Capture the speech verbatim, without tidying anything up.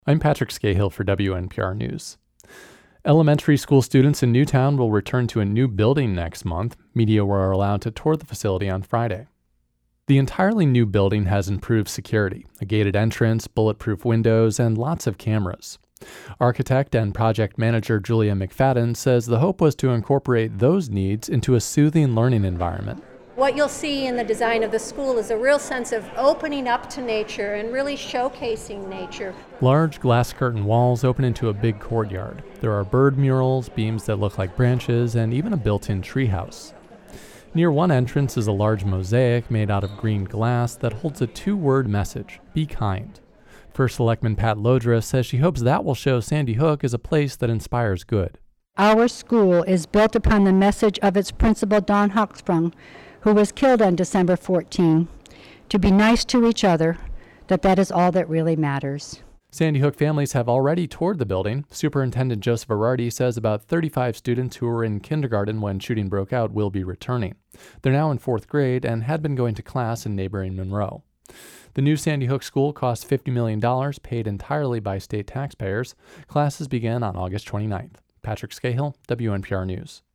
I'm Patrick Scahill for W N P R News. Elementary school students in Newtown will return to a new building next month. Media were allowed to tour the facility on Friday. The entirely new building has improved security, a gated entrance, bulletproof windows, and lots of cameras. Architect and project manager Julia McFadden says the hope was to incorporate those needs into a soothing learning environment. What you'll see in the design of the school is a real sense of opening up to nature and really showcasing nature. Large glass curtain walls open into a big courtyard. There are bird murals, beams that look like branches, and even a built-in treehouse. Near one entrance is a large mosaic made out of green glass that holds a two-word message: be kind. First Selectman Pat Lodra says she hopes that will show Sandy Hook as a place that inspires good. Our school is built upon the message of its principal, Don Hochsprung, who was killed on December fourteenth, to be nice to each other, that that is all that really matters. Sandy Hook families have already toured the building. Superintendent Joseph Arardi says about thirty-five students who were in kindergarten when shooting broke out will be returning. They're now in fourth grade and had been going to class in neighboring Monroe. The new Sandy Hook school costs fifty million dollars, paid entirely by state taxpayers. Classes begin on August twenty-ninth. Patrick Scahill, W N P R News.